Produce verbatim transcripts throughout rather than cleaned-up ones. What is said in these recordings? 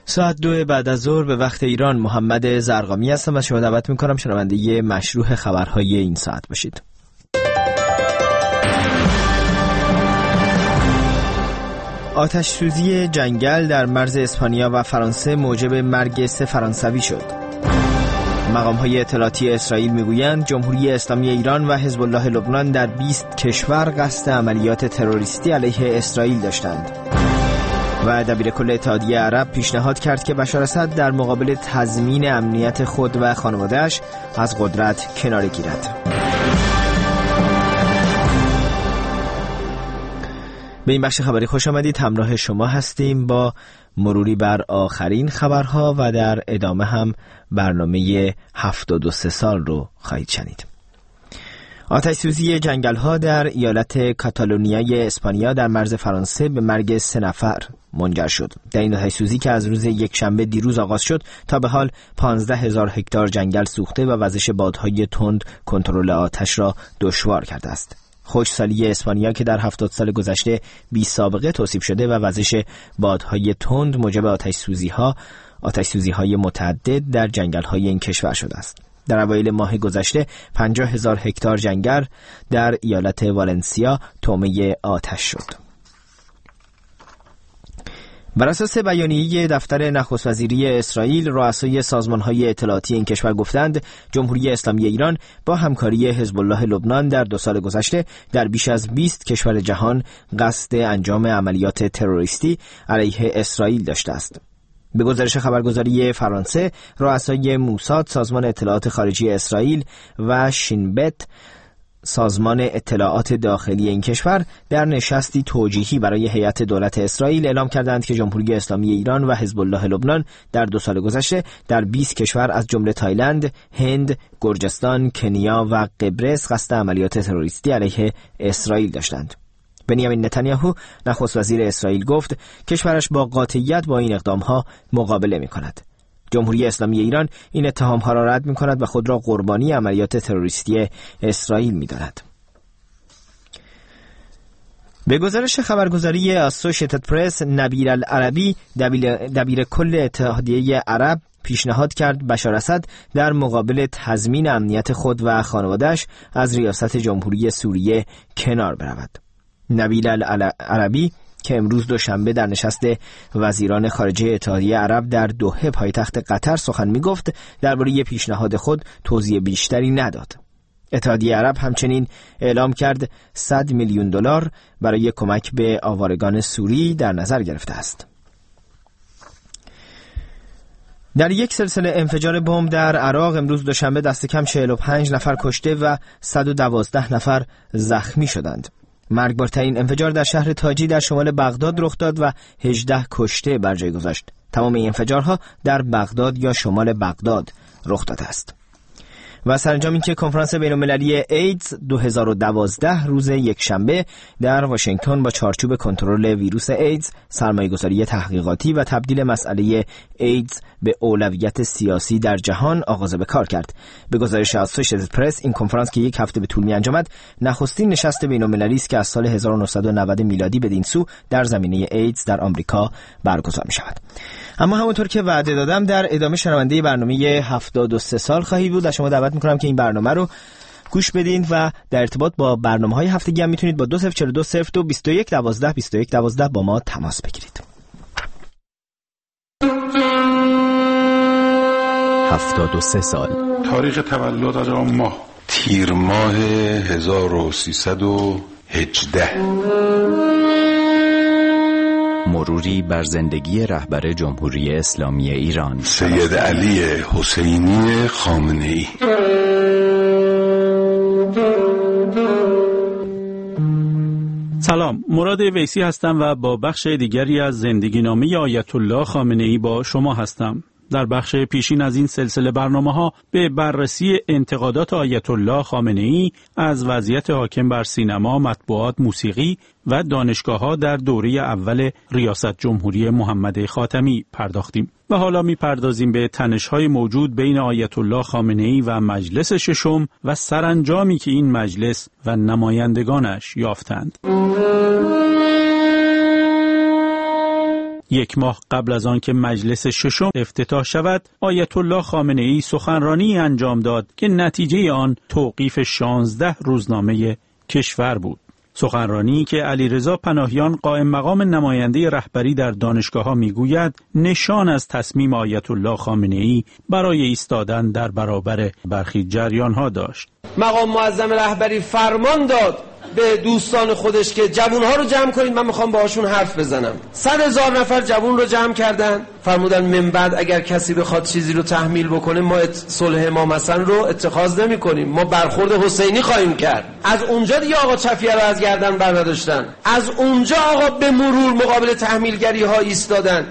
ساعت دو بعد از ظهر به وقت ایران. محمد زرقامی هستم و شما دعوت میکنم شنونده مشروع خبرهای این ساعت باشید. آتش سوزی جنگل در مرز اسپانیا و فرانسه موجب مرگ سه فرانسوی شد. مقام‌های اطلاعاتی اسرائیل میگویند جمهوری اسلامی ایران و حزب الله لبنان در بیست کشور قصد عملیات تروریستی علیه اسرائیل داشتند. و دبیرکل اتحادیه عرب پیشنهاد کرد که بشار اسد در مقابل تضمین امنیت خود و خانواده‌اش از قدرت کناره گیرد. به این بخش خبری خوش آمدید. همراه شما هستیم با مروری بر آخرین خبرها و در ادامه هم برنامه هفتاد و سه سال رو خواهید شنید. آتش سوزی جنگل ها در ایالت کاتالونیای اسپانیا در مرز فرانسه به مرگ سه نفر منجر شد. در این آتش سوزی که از روز یک شنبه دیروز آغاز شد تا به حال پانزده هزار هکتار جنگل سوخته و وزش بادهای تند کنترل آتش را دشوار کرده است. خشکسالی اسپانیا که در هفتاد سال گذشته بی سابقه توصیف شده و وزش بادهای تند موجب آتش سوزی ها آتش سوزی های متعدد در جنگل های این کشور شده است. در اوایل ماه گذشته پنجاه هزار هکتار جنگل در ایالت والنسیا طعمه آتش شد. بر اساس بیانیه دفتر نخست وزیری اسرائیل، رؤسای سازمان‌های اطلاعاتی این کشور گفتند جمهوری اسلامی ایران با همکاری حزب الله لبنان در دو سال گذشته در بیش از بیست کشور جهان قصد انجام عملیات تروریستی علیه اسرائیل داشته است. به گزارش خبرگزاری فرانسه، رؤسای موساد، سازمان اطلاعات خارجی اسرائیل و شینبت، سازمان اطلاعات داخلی این کشور، در نشستی توجیهی برای هیئت دولت اسرائیل اعلام کردند که جمهوری اسلامی ایران و حزب الله لبنان در دو سال گذشته در بیست کشور از جمله تایلند، هند، گرجستان، کنیا و قبرس قصد عملیات تروریستی علیه اسرائیل داشتند. بنیامین نتانیاهو نخست وزیر اسرائیل گفت کشورش با قاطعیت با این اقدامها مقابله می‌کند. جمهوری اسلامی ایران این اتهام‌ها را رد می‌کند و خود را قربانی عملیات تروریستی اسرائیل می‌داند. به گزارش خبرگزاری اسوشییتد پرس، نبیل العربی، دبیر کل اتحادیه عرب، پیشنهاد کرد بشار اسد در مقابل تضمین امنیت خود و خانواده‌اش از ریاست جمهوری سوریه کنار برود. نبیل العربی که امروز دوشنبه در نشست وزیران خارجه اتحادیه عرب در دوحه پایتخت قطر سخن می‌گفت، درباره پیشنهاد خود توضیح بیشتری نداد. اتحادیه عرب همچنین اعلام کرد صد میلیون دلار برای کمک به آوارگان سوری در نظر گرفته است. در یک سلسله انفجار بمب در عراق امروز دوشنبه دست کم چهل و پنج نفر کشته و صد و دوازده نفر زخمی شدند. مرگبارترین انفجار در شهر تاجی در شمال بغداد رخ داد و هجده کشته بر جای گذاشت. تمام این انفجارها در بغداد یا شمال بغداد رخ داده است. و سرانجام اینکه کنفرانس بین‌المللی ایدز دو هزار و دوازده روز یکشنبه در واشنگتن با چارچوب کنترل ویروس ایدز، سرمایه‌گذاری تحقیقاتی و تبدیل مسئله ایدز به اولویت سیاسی در جهان آغاز به کار کرد. به گزارش اسوشییتد پرس، این کنفرانس که یک هفته به طول می‌انجامد، نخستین نشست بین‌المللی است که از سال هزار و نهصد و نود میلادی بدین سو در زمینه ایدز در آمریکا برگزار می‌شود. اما همونطور که وعده دادم در ادامه شنونده برنامه هفتاد و سه سال خواهید بود. از شما دعوت میکنم که این برنامه رو گوش بدین و در ارتباط با برنامه‌های هفتگی هم میتونید با دو صفر چهار دو صفر دو بیست و یک دوازده بیست و یک دوازده با ما تماس بگیرید. هفتاد و سه سال تاریخ تولد از آن ماه تیر ماه هزار و سیصد و هجده. مروری بر زندگی رهبر جمهوری اسلامی ایران سید علی حسینی خامنه‌ای. سلام، مراد ویسی هستم و با بخش دیگری از زندگی نامه آیت الله خامنه‌ای با شما هستم. در بخش پیشین از این سلسله برنامه‌ها به بررسی انتقادات آیت الله خامنه‌ای از وضعیت حاکم بر سینما، مطبوعات، موسیقی و دانشگاه‌ها در دوره اول ریاست جمهوری محمد خاتمی پرداختیم و حالا می‌پردازیم به تنش‌های موجود بین آیت الله خامنه‌ای و مجلس ششم و سرانجامی که این مجلس و نمایندگانش یافتند. یک ماه قبل از آن که مجلس ششم افتتاح شود، آیت الله خامنه ای سخنرانی انجام داد که نتیجه آن توقیف شانزده روزنامه کشور بود. سخنرانی که علیرضا پناهیان قائم مقام نماینده رهبری در دانشگاه‌ها میگوید نشان از تصمیم آیت الله خامنه ای برای ایستادن در برابر برخی جریان‌ها داشت. مقام معظم رهبری فرمان داد به دوستان خودش که جوانها رو جمع کنید، من میخوام باهاشون حرف بزنم. صد هزار نفر جوان رو جمع کردن، فرمودن من بعد اگر کسی بخواد چیزی رو تحمیل بکنه ما صلح امام حسن رو اتخاذ نمی کنیم، ما برخورد حسینی خواهیم کرد. از اونجا دیگه آقا چفیه رو از گردن بر نداشتن، از اونجا آقا به مرور مقابل تحمیلگری ها ایستادن.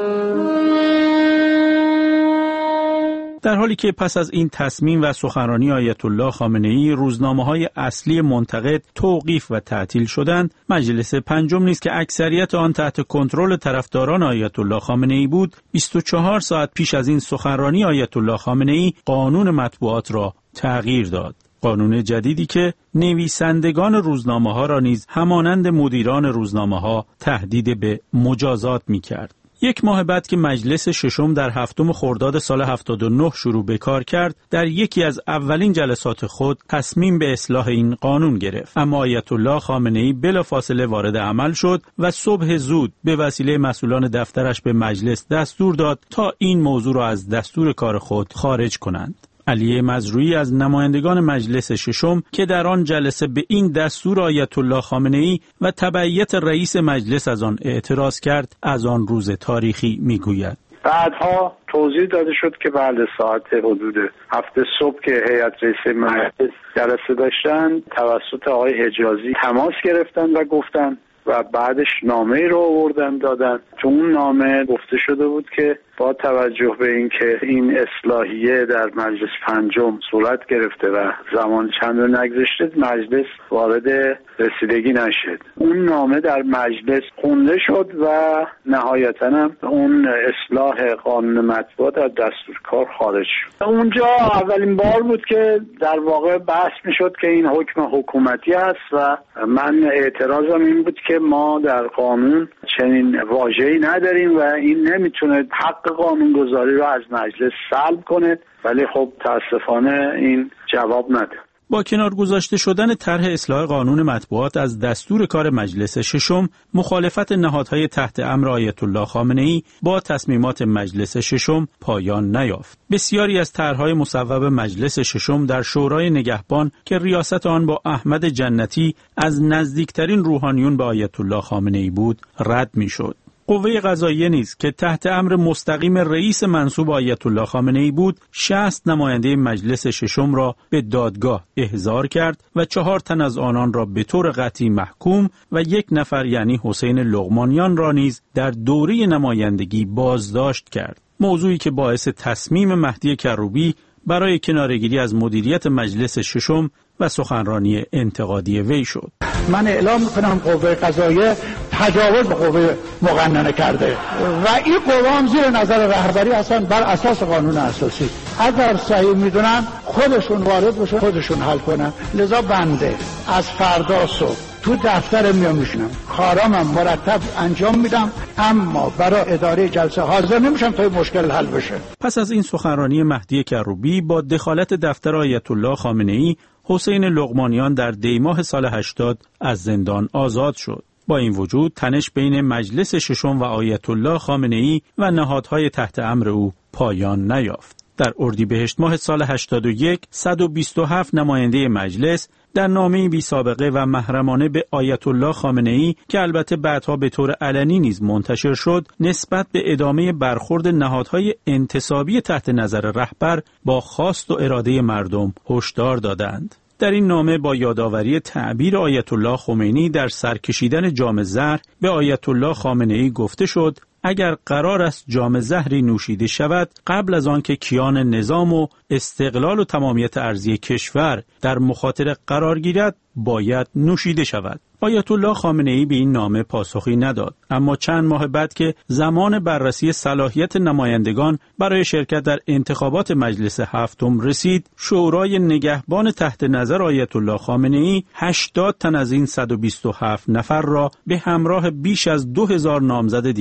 در حالی که پس از این تصمیم و سخنرانی آیت الله خامنه ای روزنامه‌های اصلی منتقد توقیف و تعطیل شدند، مجلس پنجم نیز که اکثریت آن تحت کنترل طرفداران آیت الله خامنه ای بود، بیست و چهار ساعت پیش از این سخنرانی آیت الله خامنه ای قانون مطبوعات را تغییر داد. قانون جدیدی که نویسندگان روزنامه‌ها را نیز همانند مدیران روزنامه‌ها تهدید به مجازات می‌کرد. یک ماه بعد که مجلس ششم در هفتم خرداد سال هفتاد و نه شروع به کار کرد، در یکی از اولین جلسات خود تصمیم به اصلاح این قانون گرفت. اما آیت الله خامنه ای بلافاصله وارد عمل شد و صبح زود به وسیله مسئولان دفترش به مجلس دستور داد تا این موضوع را از دستور کار خود خارج کنند. علی مزروعی از نمایندگان مجلس ششم که در آن جلسه به این دستور آیت الله خامنه ای و تبعیت رئیس مجلس از آن اعتراض کرد، از آن روز تاریخی میگوید. بعدها توضیح داده شد که بله ساعت حدود هفت صبح که هیئت رئیسه مجلس جلسه داشتن، توسط آقای حجازی تماس گرفتن و گفتن و بعدش نامه‌ای رو آوردن دادن. تو اون نامه گفته شده بود که با توجه به اینکه این اصلاحیه در مجلس پنجم صورت گرفته و زمان چند رو نگذشته، مجلس وارد رسیدگی نشد. اون نامه در مجلس خونده شد و نهایتاً هم اون اصلاح قانون مطبوعات از دستور کار خارج شد. اونجا اولین بار بود که در واقع بحث میشد که این حکم حکومتی است و من اعتراضم این بود که ما در قانون چنین واژه‌ای نداریم و این نمیتونه حق قانونگذاری رو از مجلس سلب کنه، ولی خب تاسفانه این جواب نداد. با کنار گذاشته شدن طرح اصلاح قانون مطبوعات از دستور کار مجلس ششم، مخالفت نهادهای تحت امر آیت الله خامنه ای با تصمیمات مجلس ششم پایان نیافت. بسیاری از طرحهای مصوب مجلس ششم در شورای نگهبان که ریاست آن با احمد جنتی از نزدیکترین روحانیون به آیت الله خامنه ای بود، رد میشد. قوه قضاییه نیز که تحت امر مستقیم رئیس منصوب آیت الله خامنه ای بود، شصت نماینده مجلس ششم را به دادگاه احضار کرد و چهار تن از آنان را به طور قطعی محکوم و یک نفر یعنی حسین لقمانیان را نیز در دوره نمایندگی بازداشت کرد. موضوعی که باعث تصمیم مهدی کروبی برای کناره‌گیری از مدیریت مجلس ششم و سخنرانی انتقادی وی شد. من اعلام میکنم قوه قضاییه تجاوز به قوه مقننه کرده و این قوه هم زیر نظر رهبری هستن بر اساس قانون اساسی. اگر صحیح میدونن خودشون وارد بشن، خودشون حل کنن. لذا بنده از فردا صبح تو دفتر میام میشنم، کارامم مرتب انجام میدم، اما برای اداره جلسه حاضر نمیشم تا این مشکل حل بشه. پس از این سخنرانی مهدی کروبی با دخالت دفتر آیت الله خامنه ای، حسین لقمانیان در دی ماه سال هشتاد از زندان آزاد شد. با این وجود تنش بین مجلس ششم و آیت الله خامنه ای و نهادهای تحت امر او پایان نیافت. در اردیبهشت ماه سال هشتاد و یک، صد و بیست و هفت نماینده مجلس در نامه‌ای بی سابقه و محرمانه به آیت الله خامنه ای که البته بعدها به طور علنی نیز منتشر شد، نسبت به ادامه برخورد نهادهای انتصابی تحت نظر رهبر با خواست و اراده مردم هشدار دادند. در این نامه با یادآوری تعبیر آیت الله خمینی در سرکشیدن جام زهر به آیت الله خامنه ای گفته شد اگر قرار است جام زهری نوشیده شود، قبل از آن که کیان نظام و استقلال و تمامیت ارضی کشور در مخاطره قرار گیرد، باید نوشیده شود. آیت الله خامنه ای به این نامه پاسخی نداد، اما چند ماه بعد که زمان بررسی صلاحیت نمایندگان برای شرکت در انتخابات مجلس هفتم رسید، شورای نگهبان تحت نظر آیت الله خامنه ای هشتاد تن از این صد و بیست و هفت نفر را به همراه بیش از دو هزار نامزد دیگر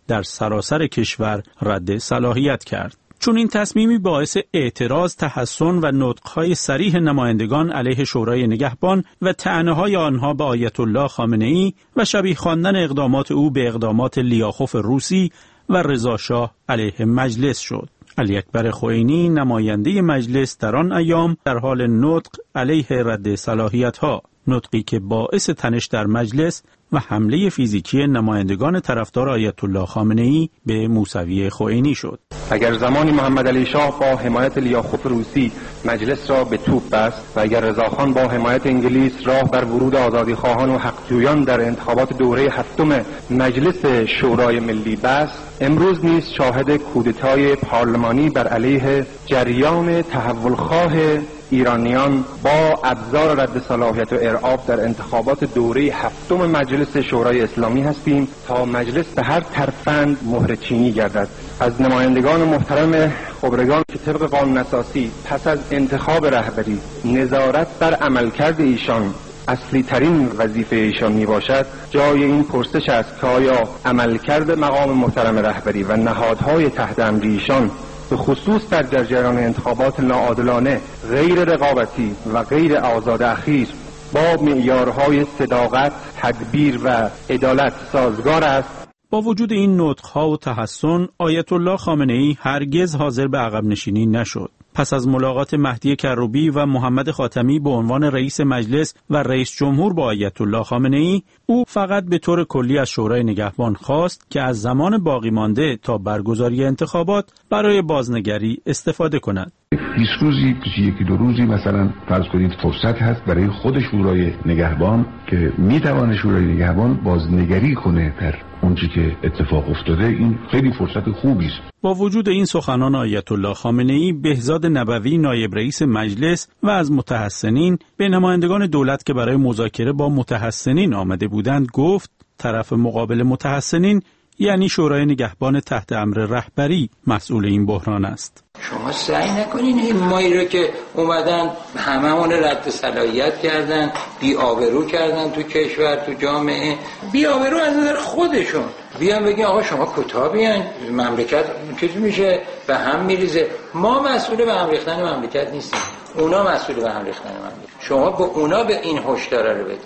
در سراسر کشور رد صلاحیت کرد. چون این تصمیمی باعث اعتراض، تحسن و نطق‌های صریح نمایندگان علیه شورای نگهبان و طعنه‌های آنها به آیت الله خامنه‌ای و شبیه خواندن اقدامات او به اقدامات لیاخوف روسی و رضا شاه علیه مجلس شد. علی اکبر خوئینی نماینده مجلس در آن ایام در حال نطق علیه رد صلاحیت‌ها، نطقی که باعث تنش در مجلس و حمله فیزیکی نمایندگان طرفدار آیت الله خامنه‌ای به موسوی خوئینی شد. اگر زمانی محمد علی شاه با حمایت لیاخوف روسی مجلس را به توپ بست و اگر رضاخان با حمایت انگلیس راه بر ورود آزادیخواهان و حقجویان در انتخابات دوره هفتم مجلس شورای ملی بست، امروز نیز شاهد کودتای پارلمانی بر علیه جریان تحولخواه ایرانیان با ابزار رد صلاحیت و ارعاب در انتخابات دوره هفتم مجلس شورای اسلامی هستیم تا مجلس به هر ترفند مهر چینی گردد. از نمایندگان محترم خبرگان که طبق قانون اساسی پس از انتخاب رهبری نظارت بر عملکرد ایشان اصلی ترین وظیفه ایشان می باشد، جای این پرسش است که آیا عملکرد مقام محترم رهبری و نهادهای تحت امر ایشان به خصوص در جریان انتخابات ناعادلانه، غیر رقابتی و غیر آزاد اخیر با معیارهای صداقت، تدبیر و عدالت سازگار است. با وجود این نطق‌ها و تحسن، آیت الله خامنه‌ای هرگز حاضر به عقب نشینی نشد. پس از ملاقات مهدی کروبی و محمد خاتمی به عنوان رئیس مجلس و رئیس جمهور با آیت الله خامنه‌ای، او فقط به طور کلی از شورای نگهبان خواست که از زمان باقی مانده تا برگزاری انتخابات برای بازنگری استفاده کند. بیست روزی، یکی دو روزی مثلا فرض کنید فرصت هست برای خود شورای نگهبان که میتوانه شورای نگهبان بازنگری کنه در اونچه که اتفاق افتاده. این خیلی فرصت خوبی است. با وجود این سخنان آیت الله خامنه‌ای، بهزاد نبوی نایب رئیس مجلس و از متحسنین به نمایندگان دولت که برای مذاکره با متحسنین آمده بودند گفت طرف مقابل متحسنین یعنی شورای نگهبان تحت امر رهبری مسئول این بحران است. شما سعی نکنین این مایی رو که اومدن هممون رد صلاحیت کردن، بی آبرو کردن تو کشور، تو جامعه، بی آبرو از نظر خودشون، بیان بگین آقا شما کتابین، مملکت چطور میشه به هم میریزه. ما مسئول به هم ریختن مملکت نیستیم، اونا مسئول به هم ریختن مملکت. شما با اونا به این هشدار رو بدین.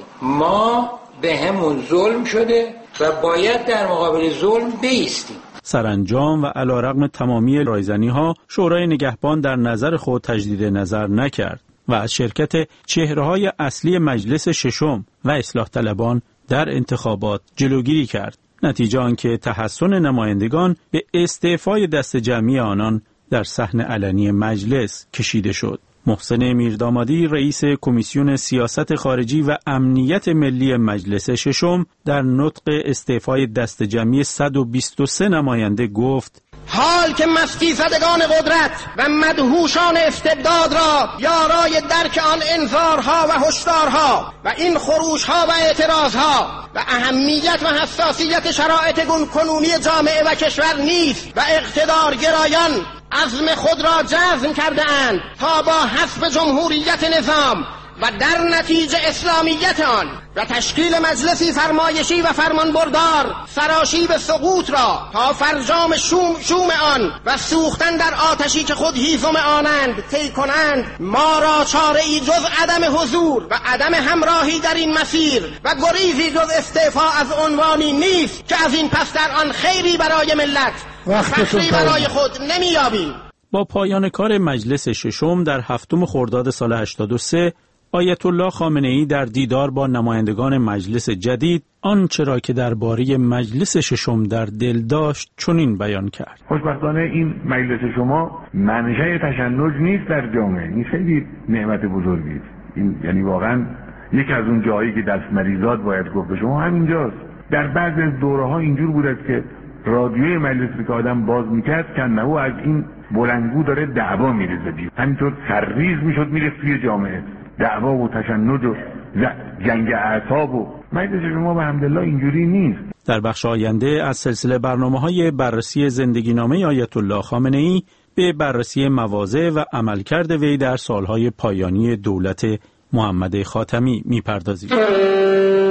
ما به همون ظلم شده و باید در مقابل ظلم بایستیم. سرانجام و علیرغم تمامی رایزنی‌ها، شورای نگهبان در نظر خود تجدید نظر نکرد و از شرکت چهره‌های اصلی مجلس ششم و اصلاح طلبان در انتخابات جلوگیری کرد. نتیجه آنکه تحسن نمایندگان به استعفای دست جمعی آنان در صحن علنی مجلس کشیده شد. محسن میردامادی رئیس کمیسیون سیاست خارجی و امنیت ملی مجلس ششم در نطق استعفای دست جمعی صد و بیست و سه نماینده گفت: حال که مستی زدگان قدرت و مدهوشان استبداد را یارای درک آن انذارها و هشدارها و این خروشها و اعتراضها و اهمیت و حساسیت شرایط کنونی جامعه و کشور نیست و اقتدار گرایان عزم خود را جزم کرده اند تا با حسب جمهوریت نظام و در نتیجه اسلامیت آن و تشکیل مجلسی فرمایشی و فرمانبردار سراشیب سقوط را تا فرجام شوم شوم آن و سوختن در آتشی که خود هیزم آنند طی کنند، ما را چاره ای جز عدم حضور و عدم همراهی در این مسیر و گریزی جز استعفا از عنوانی نیست که از این پس در آن خیری برای ملت و فخری برای خود نمیابیم. با پایان کار مجلس ششم در هفتم خرداد سال هشتاد و سه، آیت الله خامنه‌ای در دیدار با نمایندگان مجلس جدید آنچه را که درباره مجلس ششم در دل داشت چنین بیان کرد: خوشبختانه این مجلس شما منشأ تشنج نیست در جامعه. این خیلی نعمت بزرگی است. این یعنی واقعا یکی از اون جایی که دست مریضات باید گفت به شما همینجاست. در بعضی از دوره‌ها اینجور بود که رادیوی مجلس که آدم باز میکرد کنه و از این بلندگو داره دعوا میریزه بیرون، همینطور سرریز میشد میره توی جامعه، دعوا و تشنج و جنگ اعصاب. و مجلس شما به حمدالله اینجوری نیست. در بخش آینده از سلسله برنامه‌های بررسی زندگینامه آیت الله خامنه‌ای به بررسی مواضع و عملکرد وی در سالهای پایانی دولت محمد خاتمی میپردازیم.